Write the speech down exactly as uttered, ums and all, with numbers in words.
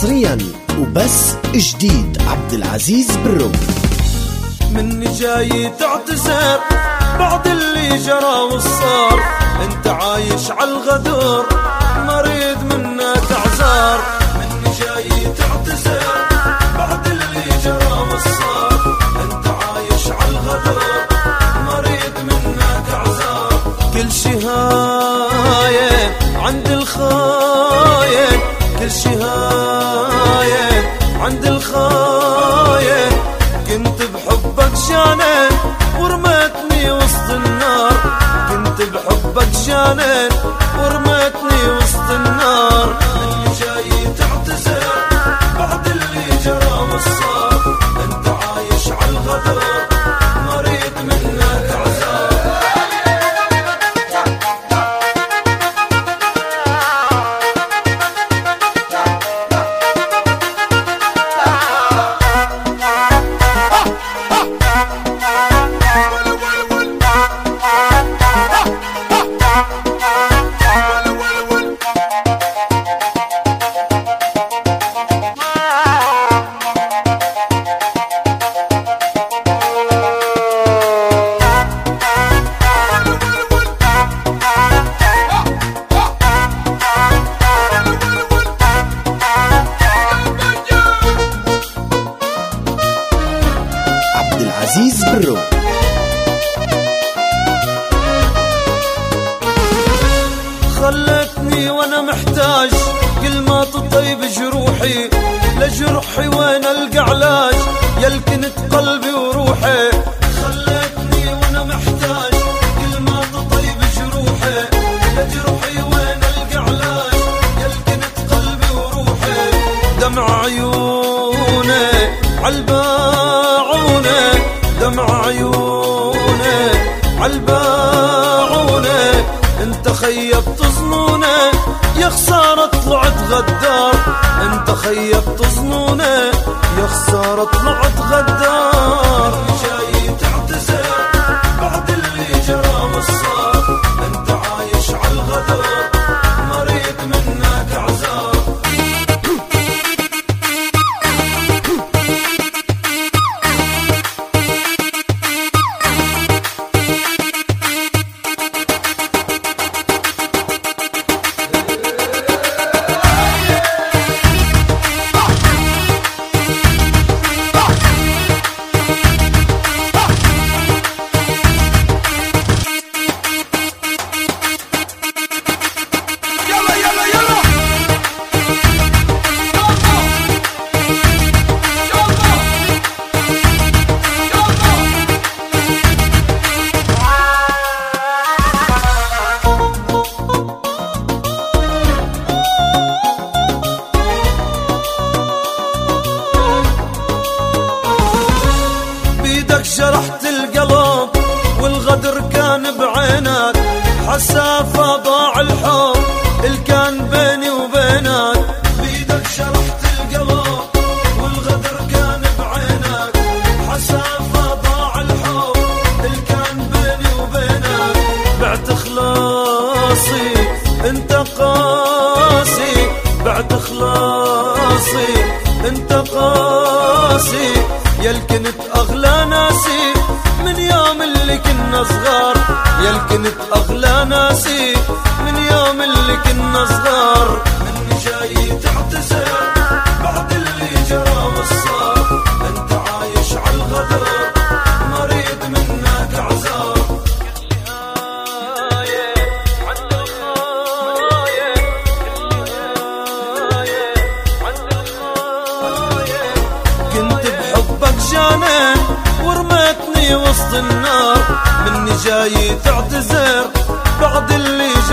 حصريا وبس جديد عبد العزيز برو. مني جاي تعتذر بعد اللي جرى وصار، انت عايش عالغدر مريض منك اعذار. مني جاي تعتذر بعد اللي جرى وصار، انت عايش عالغدر مريض منك اعذار. كل شي هاية عند الخاين، كل شي هاية عند الخاين. كنت بحبك جانين ورميتني وسط النار، كنت بحبك جانين ورميتني وسط النار. اللي جاي تعتذر بعد اللي جرى وصار، انت عايش عالغدر مريض منك اعذار. عزيز برو. خلتني وانا محتاج كل ما تطيب جروحي، لجرحي وين القى علاج يلكنت قلبي وروحي. خلتني وانا محتاج كل ما تطيب جروحي، لجرحي وين القى علاج يلكنت قلبي وروحي. دمع عيوني عالباعوني، دمع عيوني عالباعوني. انت خيبت ظنوني يا خسارة طلعت غدار، انت خيبت ظنوني يا خسارة طلعت غدار. جاي تعتذر بعد اللي جرى وصار، انت عايش عالغدر مريض منك اعذار. جرحت القلب والغدر كان بعينك، حسافة ضاع الحب اللي كان بيني وبينك. بيدك جرحت القلب والغدر كان بعينك، حسافة ضاع الحب اللي كان بيني وبينك. بعت خلاصي انت قاسي، بعت خلاصي انت قاسي. يلكنت اغلى ناسي من يوم اللي كنا صغار، يلكنت اغلى ناسي من يوم اللي كنا صغار. مني جاي تعتذر بعد اللي جرى وصار، انت عايش عالغدر مريض منك اعذار. جانين ورميتني وسط النار، مني جاي تعتذر بعد اللي